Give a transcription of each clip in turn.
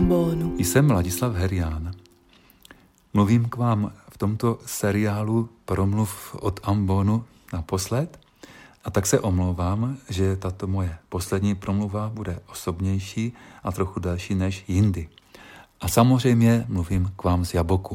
ambonu. Jsem Ladislav Herián. Mluvím k vám v tomto seriálu Promluv od ambonu naposled a tak se omlouvám, že tato moje poslední promluva bude osobnější a trochu delší než jindy. A samozřejmě mluvím k vám z Jaboku.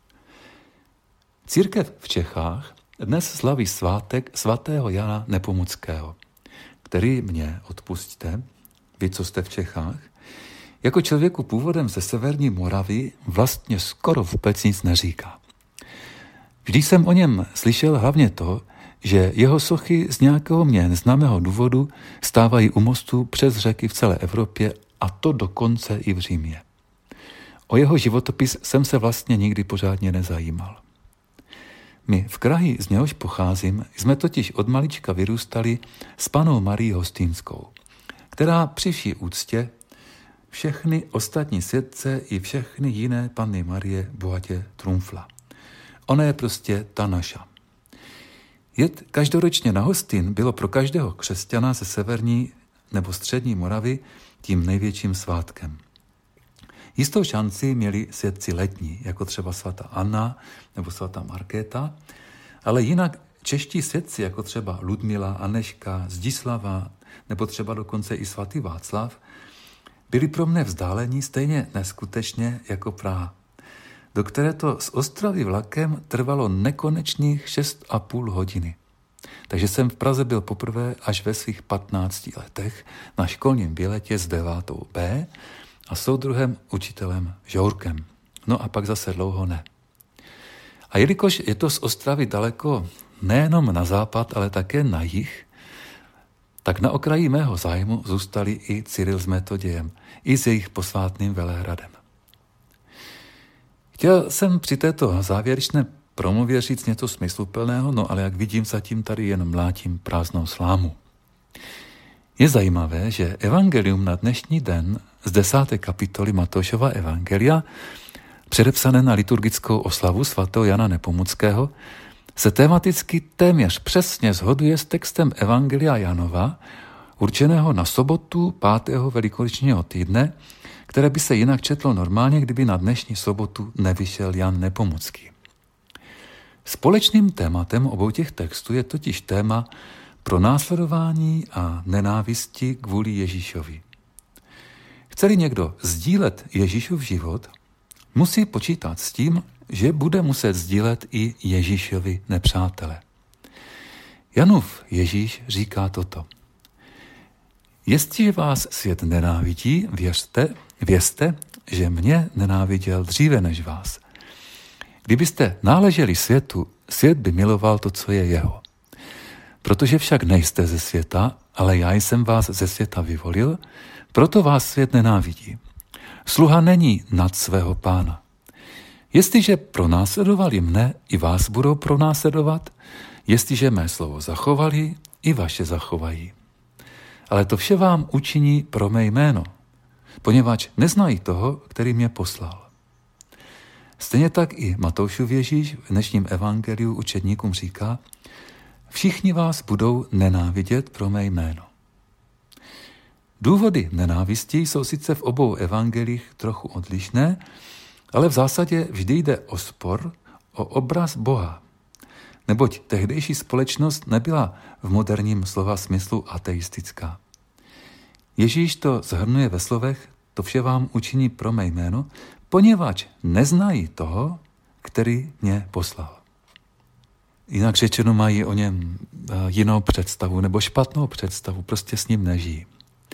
Církev v Čechách dnes slaví svátek svatého Jana Nepomuckého, který mě, odpusťte, vy, co jste v Čechách, jako člověku původem ze severní Moravy vlastně skoro vůbec nic neříká. Vždy jsem o něm slyšel hlavně to, že jeho sochy z nějakého mě neznámého důvodu stávají u mostu přes řeky v celé Evropě a to dokonce i v Římě. O jeho životopis jsem se vlastně nikdy pořádně nezajímal. My v kraji, z něhož pocházím, jsme totiž od malička vyrůstali s panou Marií Hostýnskou, která při vší úctě všechny ostatní světce i všechny jiné Panny Marie bohatě trumfla. Ona je prostě ta naša. Jet každoročně na Hostýn bylo pro každého křesťana ze severní nebo střední Moravy tím největším svátkem. Jistou šanci měli světci letní, jako třeba svatá Anna nebo svatá Markéta, ale jinak čeští světci, jako třeba Ludmila, Aneška, Zdislava nebo třeba dokonce i svatý Václav, byli pro mne vzdálení stejně neskutečně jako Praha, do které to z Ostravy vlakem trvalo nekonečných 6,5 hodiny. Takže jsem v Praze byl poprvé až ve svých 15 letech na školním výletě s 9. B a soudruhem učitelem Žourkem. No a pak zase dlouho ne. A jelikož je to z Ostravy daleko nejenom na západ, ale také na jih, tak na okraji mého zájmu zůstali i Cyril s Metodějem, i s jejich posvátným Velehradem. Chtěl jsem při této závěrečné promluvě říct něco smysluplného, no ale jak vidím, zatím tady jen mlátím prázdnou slámu. Je zajímavé, že evangelium na dnešní den z 10. kapitoly Matoušova evangelia, předepsané na liturgickou oslavu svatého Jana Nepomuckého, se tematicky téměř přesně shoduje s textem Evangelia Janova, určeného na sobotu 5. velikonočního týdne, které by se jinak četlo normálně, kdyby na dnešní sobotu nevyšel Jan Nepomucký. Společným tématem obou těch textů je totiž téma pronásledování a nenávisti kvůli Ježíšovi. Chce-li někdo sdílet Ježíšův život, musí počítat s tím, že bude muset sdílet i Ježíšovi nepřátele. Janův Ježíš říká toto. Jestliže vás svět nenávidí, vězte, že mě nenáviděl dříve než vás. Kdybyste náleželi světu, svět by miloval to, co je jeho. Protože však nejste ze světa, ale já jsem vás ze světa vyvolil, proto vás svět nenávidí. Sluha není nad svého pána. Jestliže pronásledovali mne, i vás budou pronásledovat, jestliže mé slovo zachovali, i vaše zachovají. Ale to vše vám učiní pro mé jméno, poněvadž neznají toho, který mě poslal. Stejně tak i Matoušův Ježíš v dnešním evangeliu učedníkům říká, všichni vás budou nenávidět pro mé jméno. Důvody nenávisti jsou sice v obou evangelích trochu odlišné, ale v zásadě vždy jde o spor, o obraz Boha. Neboť tehdejší společnost nebyla v moderním slova smyslu ateistická. Ježíš to shrnuje ve slovech, to vše vám učiní pro mé jméno, poněvadž neznají toho, který mě poslal. Jinak řečeno mají o něm jinou představu nebo špatnou představu, prostě s ním nežijí.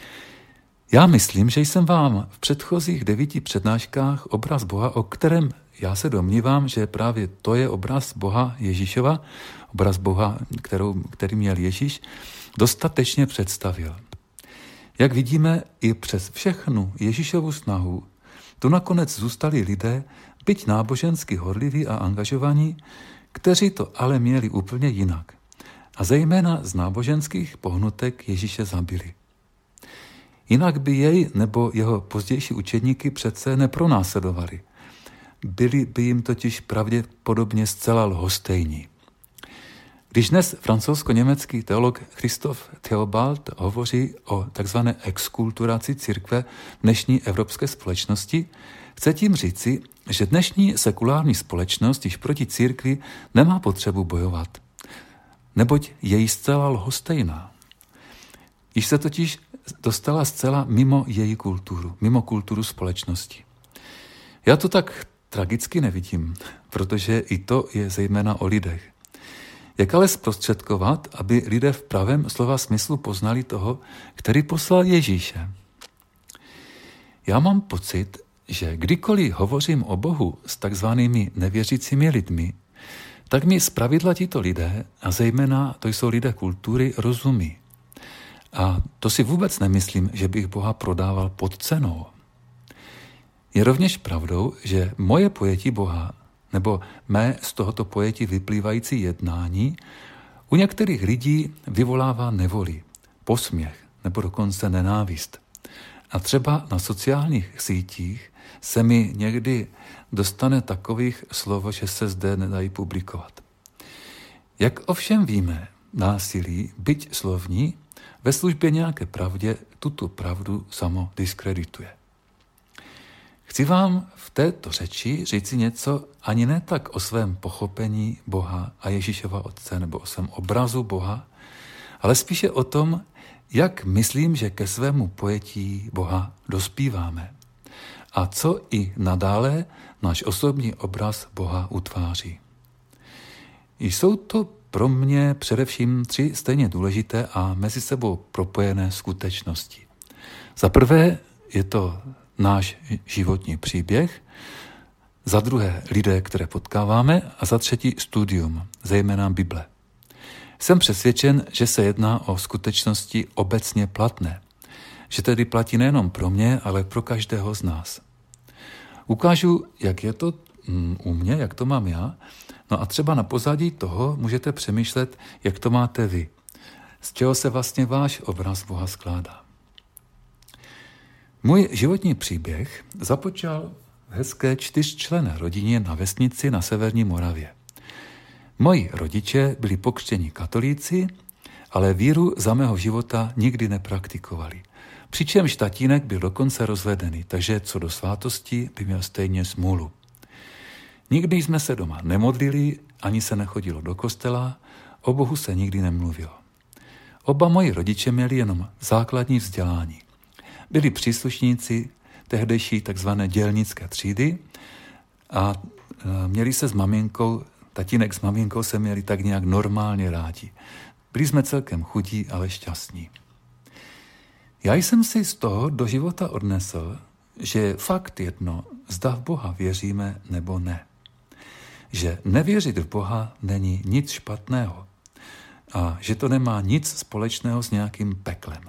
Já myslím, že jsem vám v předchozích 9 přednáškách obraz Boha, o kterém já se domnívám, že právě to je obraz Boha Ježíšova, obraz Boha, který měl Ježíš, dostatečně představil. Jak vidíme, i přes všechnu Ježíšovu snahu, tu nakonec zůstali lidé, byť nábožensky horliví a angažovaní, kteří to ale měli úplně jinak. A zejména z náboženských pohnutek Ježíše zabili. Jinak by jej nebo jeho pozdější učedníky přece nepronásledovali. Byli by jim totiž pravděpodobně zcela lhostejní. Když dnes francouzsko-německý teolog Christoph Theobald hovoří o takzvané exkulturaci církve dnešní evropské společnosti, chce tím říci, že dnešní sekulární společnost již proti církvi nemá potřebu bojovat, neboť je jí zcela lhostejná. Již se totiž dostala zcela mimo její kulturu, mimo kulturu společnosti. Já to tak tragicky nevidím, protože i to je zejména o lidech. Jak ale zprostředkovat, aby lidé v pravém slova smyslu poznali toho, který poslal Ježíše? Já mám pocit, že kdykoliv hovořím o Bohu s takzvanými nevěřícími lidmi, tak mi zpravidla tito lidé, a zejména to jsou lidé kultury, rozumí. A to si vůbec nemyslím, že bych Boha prodával pod cenou. Je rovněž pravdou, že moje pojetí Boha nebo mé z tohoto pojetí vyplývající jednání u některých lidí vyvolává nevoli, posměch nebo dokonce nenávist. A třeba na sociálních sítích se mi někdy dostane takových slov, že se zde nedají publikovat. Jak ovšem víme, násilí, byť slovní, ve službě nějaké pravdě tuto pravdu samo diskredituje. Chci vám v této řeči říci něco ani ne tak o svém pochopení Boha a Ježíšova Otce nebo o svém obrazu Boha, ale spíše o tom, jak myslím, že ke svému pojetí Boha dospíváme a co i nadále náš osobní obraz Boha utváří. Jsou to pro mě především 3 stejně důležité a mezi sebou propojené skutečnosti. Za prvé je to náš životní příběh, za druhé lidé, které potkáváme a za třetí studium, zejména Bible. Jsem přesvědčen, že se jedná o skutečnosti obecně platné, že tedy platí nejenom pro mě, ale pro každého z nás. Ukážu, jak je to u mě, jak to mám já, no a třeba na pozadí toho můžete přemýšlet, jak to máte vy, z čeho se vlastně váš obraz Boha skládá. Můj životní příběh započal v hezké 4členné rodině na vesnici na severní Moravě. Moji rodiče byli pokřtěni katolíci, ale víru za mého života nikdy nepraktikovali. Přičemž tatínek byl dokonce rozvedený, takže co do svátosti by měl stejně smůlu. Nikdy jsme se doma nemodlili, ani se nechodilo do kostela, o Bohu se nikdy nemluvilo. Oba moji rodiče měli jenom základní vzdělání. Byli příslušníci tehdejší takzvané dělnické třídy a měli se s maminkou, tatínek s maminkou se měli tak nějak normálně rádi. Byli jsme celkem chudí, ale šťastní. Já jsem si z toho do života odnesl, že je fakt jedno, zda v Boha věříme nebo ne. Že nevěřit v Boha není nic špatného a že to nemá nic společného s nějakým peklem.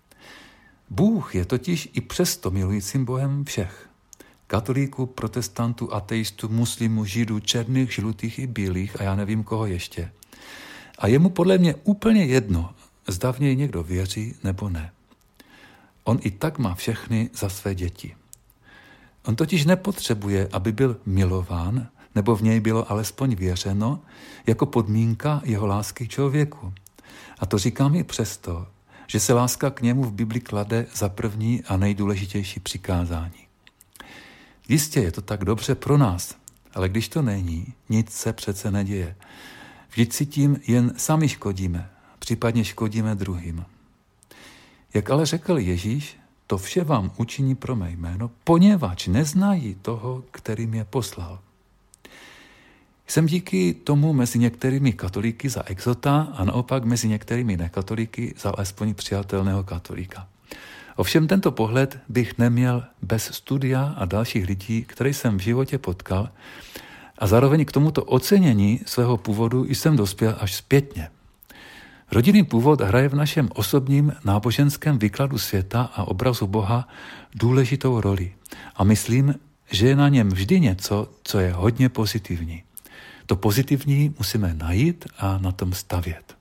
Bůh je totiž i přesto milujícím Bohem všech. Katolíků, protestantů, ateistů, muslimů, židů, černých, žlutých i bílých a já nevím koho ještě. A je mu podle mě úplně jedno, zda v něj někdo věří nebo ne. On i tak má všechny za své děti. On totiž nepotřebuje, aby byl milován, nebo v něj bylo alespoň věřeno, jako podmínka jeho lásky k člověku. A to říkám i přesto, že se láska k němu v Bibli klade za první a nejdůležitější přikázání. Jistě je to tak dobře pro nás, ale když to není, nic se přece neděje. Vždyť si tím jen sami škodíme, případně škodíme druhým. Jak ale řekl Ježíš, to vše vám učiní pro mé jméno, poněvadž neznají toho, který mě poslal. Jsem díky tomu mezi některými katolíky za exota a naopak mezi některými nekatolíky za alespoň přijatelného katolíka. Ovšem tento pohled bych neměl bez studia a dalších lidí, které jsem v životě potkal, a zároveň k tomuto ocenění svého původu jsem dospěl až zpětně. Rodinný původ hraje v našem osobním náboženském výkladu světa a obrazu Boha důležitou roli. A myslím, že je na něm vždy něco, co je hodně pozitivní. To pozitivní musíme najít a na tom stavět.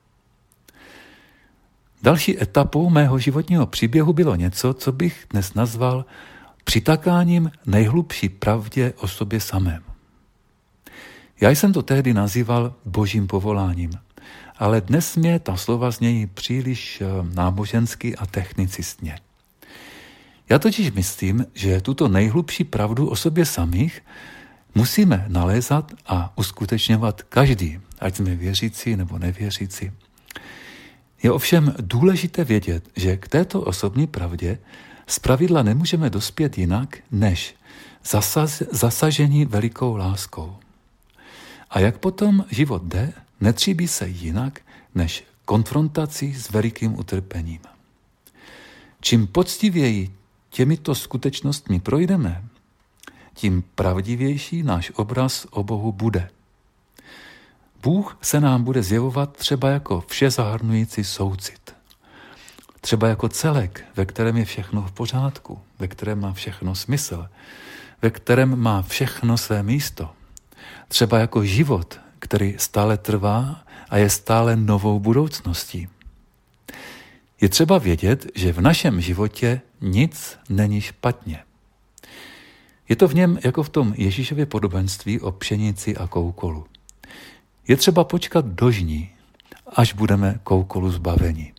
Další etapou mého životního příběhu bylo něco, co bych dnes nazval přitakáním nejhlubší pravdě o sobě samém. Já jsem to tehdy nazýval božím povoláním ale dnes mě ta slova znějí příliš nábožensky a technicistně. Já totiž myslím, že tuto nejhlubší pravdu o sobě samých musíme nalézat a uskutečňovat každý, ať jsme věřící nebo nevěřící. Je ovšem důležité vědět, že k této osobní pravdě zpravidla nemůžeme dospět jinak, než zasažení velikou láskou. A jak potom život jde, netříbí se jinak, než konfrontací s velikým utrpením. Čím poctivěji těmito skutečnostmi projdeme, tím pravdivější náš obraz o Bohu bude. Bůh se nám bude zjevovat třeba jako všezahrnující soucit. Třeba jako celek, ve kterém je všechno v pořádku, ve kterém má všechno smysl, ve kterém má všechno své místo. Třeba jako život, který stále trvá a je stále novou budoucností. Je třeba vědět, že v našem životě nic není špatně. Je to v něm jako v tom Ježíšově podobenství o pšenici a koukolu. Je třeba počkat do žní, až budeme koukolu zbaveni.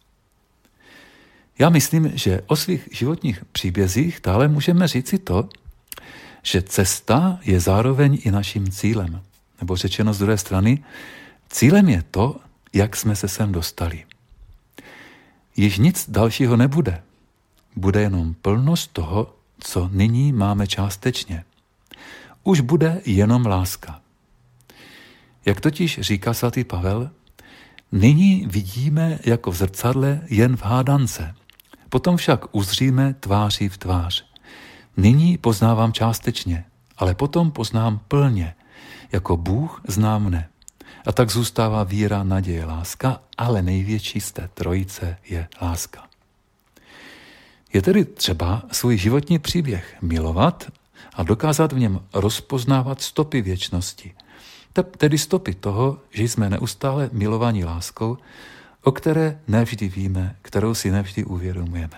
Já myslím, že o svých životních příbězích dále můžeme říci to, že cesta je zároveň i naším cílem. Nebo řečeno z druhé strany, cílem je to, jak jsme se sem dostali. Již nic dalšího nebude. Bude jenom plnost toho, co nyní máme částečně. Už bude jenom láska. Jak totiž říká svatý Pavel, nyní vidíme jako v zrcadle jen v hádance, potom však uzříme tváří v tvář. Nyní poznávám částečně, ale potom poznám plně, jako Bůh zná mne. A tak zůstává víra, naděje, láska, ale největší z té trojice je láska. Je tedy třeba svůj životní příběh milovat a dokázat v něm rozpoznávat stopy věčnosti, tedy stopy toho, že jsme neustále milovaní láskou, o které nevždy víme, kterou si nevždy uvědomujeme.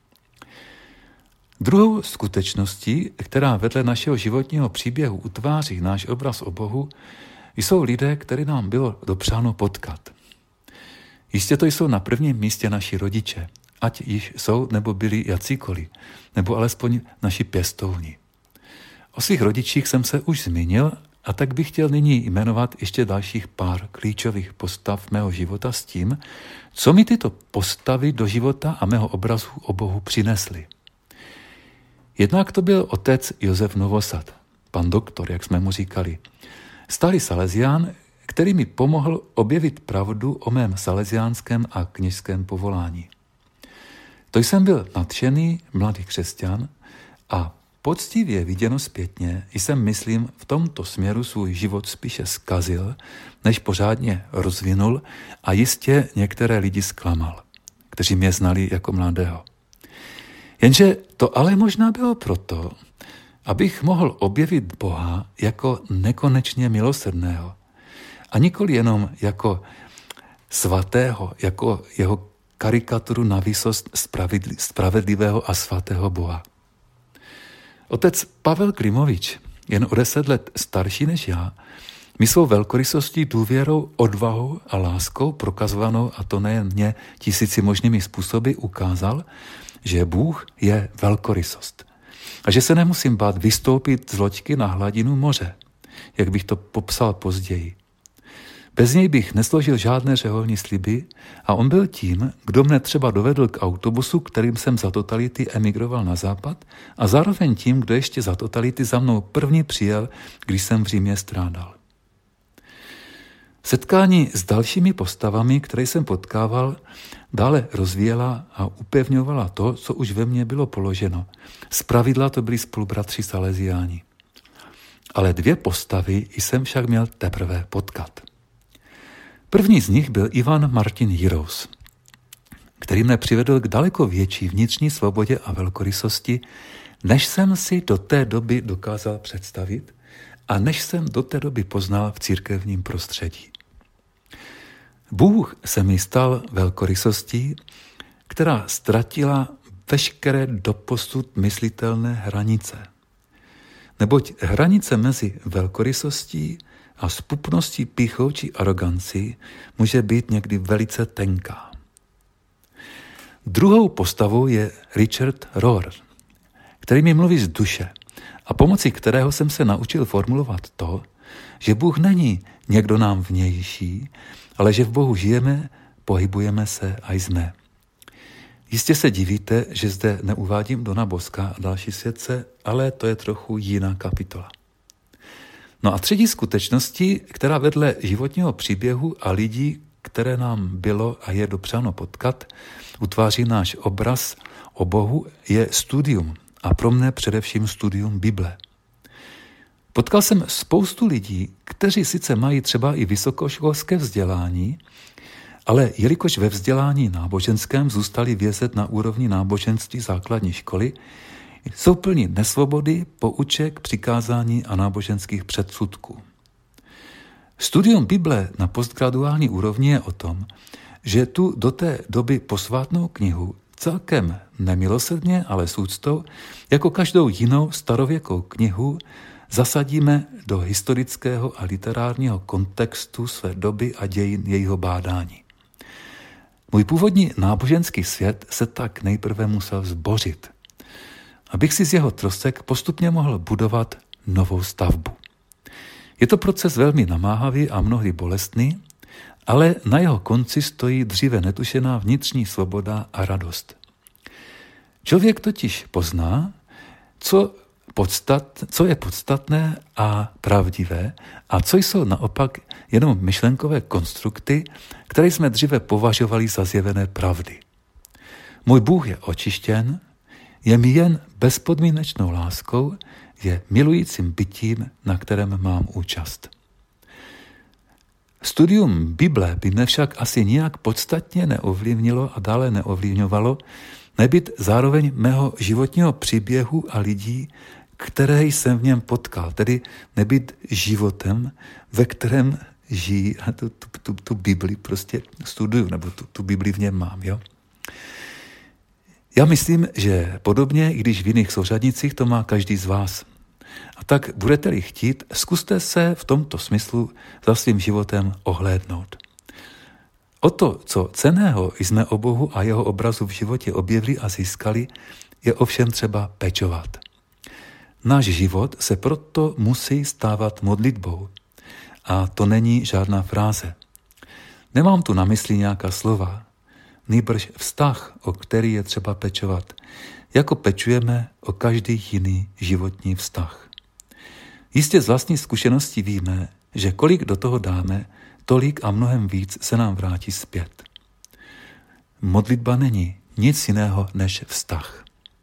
Druhou skutečností, která vedle našeho životního příběhu utváří náš obraz o Bohu, jsou lidé, které nám bylo dopřáno potkat. Jistě to jsou na prvním místě naši rodiče, ať již jsou nebo byli jacíkoliv, nebo alespoň naši pěstouni. O svých rodičích jsem se už zmínil, a tak bych chtěl nyní jmenovat ještě dalších pár klíčových postav mého života s tím, co mi tyto postavy do života a mého obrazu o Bohu přinesly. Jednak to byl otec Josef Novosad, pan doktor, jak jsme mu říkali. Stálý salezián, který mi pomohl objevit pravdu o mém salesiánském a kněžském povolání. To jsem byl nadšený mladý křesťan a poctivě viděno zpětně jsem, myslím, v tomto směru svůj život spíše zkazil, než pořádně rozvinul a jistě některé lidi zklamal, kteří mě znali jako mladého. Jenže to ale možná bylo proto, abych mohl objevit Boha jako nekonečně milosrdného a nikoli jenom jako svatého, jako jeho karikaturu na výsost spravedlivého a svatého Boha. Otec Pavel Klimovič, jen o 10 let starší než já, mi svou velkorysostí, důvěrou, odvahou a láskou prokazovanou, a to nejen mě, 1000 možnými způsoby, ukázal, že Bůh je velkorysost a že se nemusím bát vystoupit z loďky na hladinu moře, jak bych to popsal později. Bez něj bych nesložil žádné řeholní sliby a on byl tím, kdo mne třeba dovedl k autobusu, kterým jsem za totality emigroval na západ, a zároveň tím, kdo ještě za totality za mnou první přijel, když jsem v Římě strádal. Setkání s dalšími postavami, které jsem potkával, dále rozvíjela a upevňovala to, co už ve mně bylo položeno. Zpravidla to byli spolubratři Salesiáni. Ale 2 postavy jsem však měl teprve potkat. První z nich byl Ivan Martin Jirous, který mne přivedl k daleko větší vnitřní svobodě a velkorysosti, než jsem si do té doby dokázal představit a než jsem do té doby poznal v církevním prostředí. Bůh se mi stal velkorysostí, která ztratila veškeré doposud myslitelné hranice. Neboť hranice mezi velkorysostí, a s pupností, pýchou či arogancí může být někdy velice tenká. Druhou postavou je Richard Rohr, který mi mluví z duše a pomocí kterého jsem se naučil formulovat to, že Bůh není někdo nám vnější, ale že v Bohu žijeme, pohybujeme se a jsme. Jistě se divíte, že zde neuvádím Dona Boska a další světce, ale to je trochu jiná kapitola. No a třetí skutečností, která vedle životního příběhu a lidí, které nám bylo a je dopřáno potkat, utváří náš obraz o Bohu, je studium a pro mne především studium Bible. Potkal jsem spoustu lidí, kteří sice mají třeba i vysokoškolské vzdělání, ale jelikož ve vzdělání náboženském zůstali vězet na úrovni náboženství základní školy, jsou plní nesvobody, pouček, přikázání a náboženských předsudků. Studium Bible na postgraduální úrovni je o tom, že tu do té doby posvátnou knihu celkem nemilosrdně, ale s úctou, jako každou jinou starověkou knihu, zasadíme do historického a literárního kontextu své doby a dějin jejího bádání. Můj původní náboženský svět se tak nejprve musel zbořit, abych si z jeho trosek postupně mohl budovat novou stavbu. Je to proces velmi namáhavý a mnohdy bolestný, ale na jeho konci stojí dříve netušená vnitřní svoboda a radost. Člověk totiž pozná, co je podstatné a pravdivé a co jsou naopak jenom myšlenkové konstrukty, které jsme dříve považovali za zjevené pravdy. Můj Bůh je očištěn, je mi jen bezpodmínečnou láskou, je milujícím bytím, na kterém mám účast. Studium Bible by mě však asi nijak podstatně neovlivnilo a dále neovlivňovalo, nebýt zároveň mého životního příběhu a lidí, které jsem v něm potkal, tedy nebýt životem, ve kterém žijí a tu Bibli prostě studuju, nebo tu Bibli v něm mám. Jo? Já myslím, že podobně, i když v jiných souřadnicích to má každý z vás. A tak budete-li chtít, zkuste se v tomto smyslu za svým životem ohlédnout. O to, co cenného jsme o Bohu a jeho obrazu v životě objevili a získali, je ovšem třeba pečovat. Náš život se proto musí stávat modlitbou. A to není žádná fráze. Nemám tu na mysli nějaká slova, nýbrž vztah, o který je třeba pečovat, jako pečujeme o každý jiný životní vztah. Jistě z vlastní zkušenosti víme, že kolik do toho dáme, tolik a mnohem víc se nám vrátí zpět. Modlitba není nic jiného než vztah.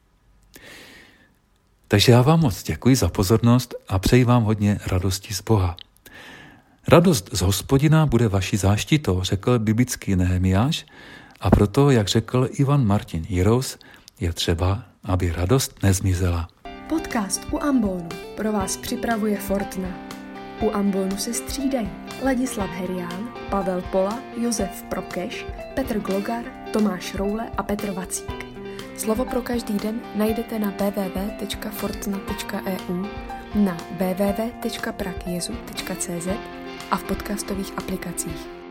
Takže já vám moc děkuji za pozornost a přeji vám hodně radosti z Boha. Radost z Hospodina bude vaší záštitou, řekl biblický Nehemiáš, a proto, jak řekl Ivan Martin Jirous, je třeba, aby radost nezmizela. Podcast U ambonu pro vás připravuje Fortna. U ambonu se střídají Ladislav Herián, Pavel Pola, Josef Prokeš, Petr Glogar, Tomáš Roule a Petr Vacík. Slovo pro každý den najdete na www.fortna.eu, na www.pragjezu.cz a v podcastových aplikacích.